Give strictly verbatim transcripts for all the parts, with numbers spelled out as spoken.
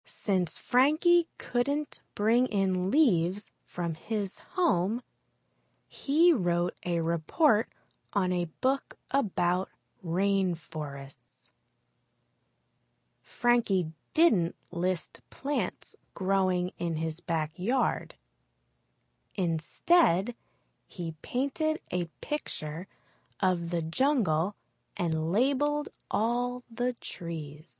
Since Frankie couldn't bring in leaves from his home, he wrote a report on a book about rainforests. Frankie didn't list plants growing in his backyard. Instead, he painted a picture of the jungle and labeled all the trees.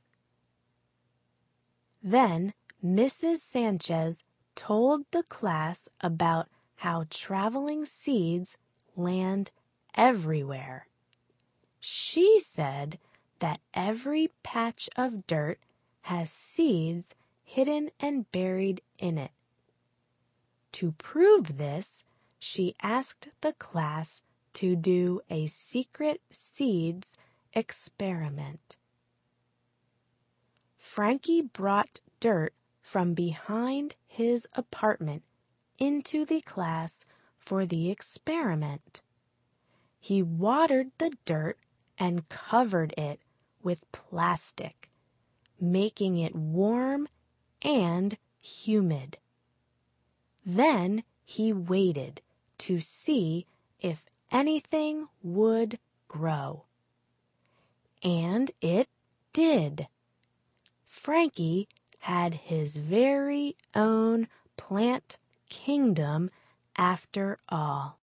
Then Missus Sanchez told the class about how traveling seeds land everywhere. She said that every patch of dirt has seeds hidden and buried in it. To prove this, she asked the class to do a secret seeds experiment. Frankie brought dirt from behind his apartment into the class for the experiment. He watered the dirt and covered it with plastic, making it warm and humid. Then he waited to see if anything would grow. And it did. Frankie had his very own plant kingdom after all.